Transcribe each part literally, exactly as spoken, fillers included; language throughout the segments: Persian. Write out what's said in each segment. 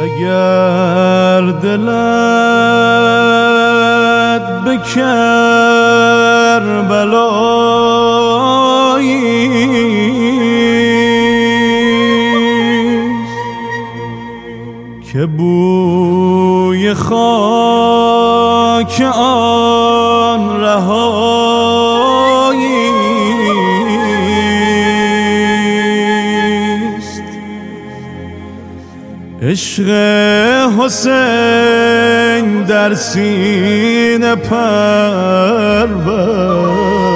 اگر دلت به کربلاییست که بوی خاک آن رهاییست، عشق حسین در سینه پرور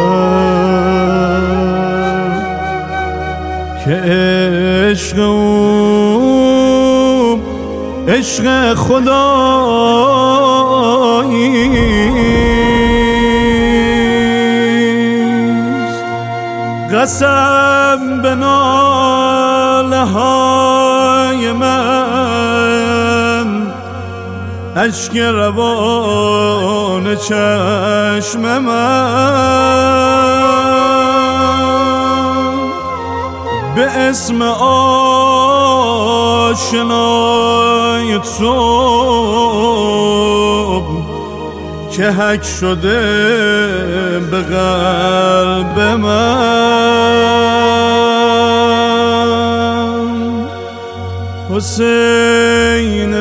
که عشق او عشق خداییست. قسم به ناله های من، اشک روان چشم من، به اسم آشنای تو که حک شده به قلب من. حسین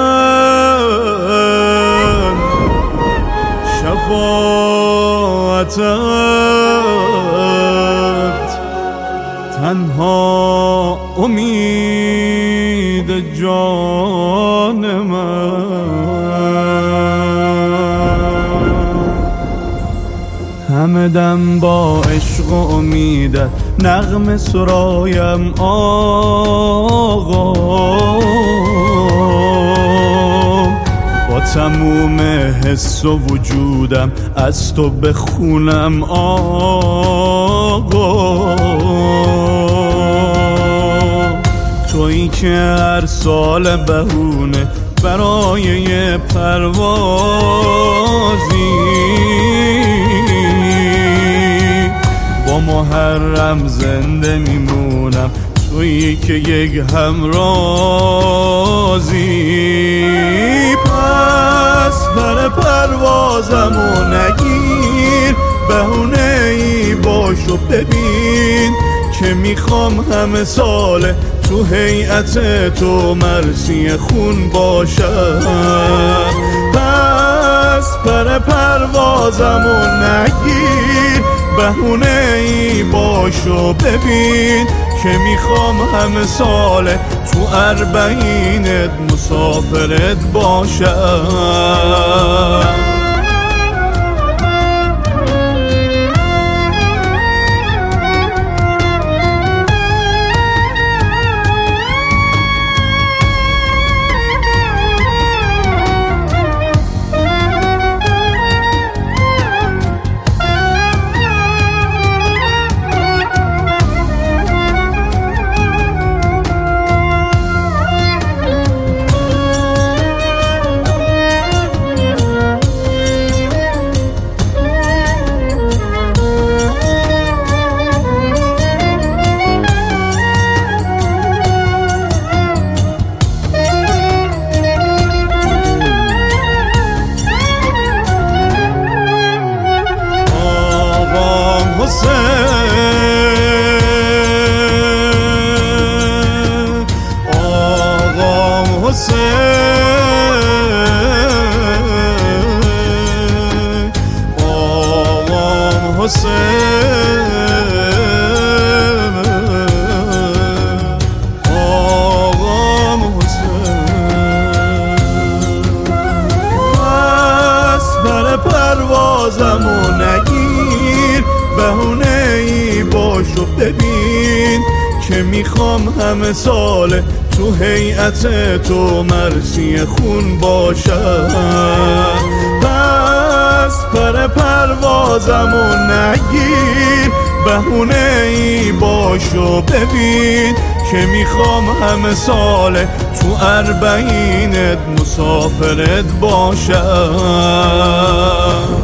من، شفاعتت تنها امید جان من. همه دم با عشق و امیدت نغمه سرایم آقا، با تموم حس و وجودم از تو بخونم آقا. تویی که هر سال بهونه برای یه پروازی با محرم زنده میمونم، تویی که یک همرازی. پس بر پروازمو نگیر، بهونه ای باشو ببین که میخوام همه ساله تو هیئت تو مرسی خون باشم. پس پر پروازمو نگیر، بهونه ای باشو ببین که میخوام همه ساله تو اربعینت مسافرت باشم. پروازمو نگیر، بهونه ای باشو ببین که میخوام همه ساله تو هیئت تو مرسی خون باشم. پس پر پروازمو نگیر، بهونه ای باشو ببین که میخوام همه ساله تو اربعینت مسافرت باشم.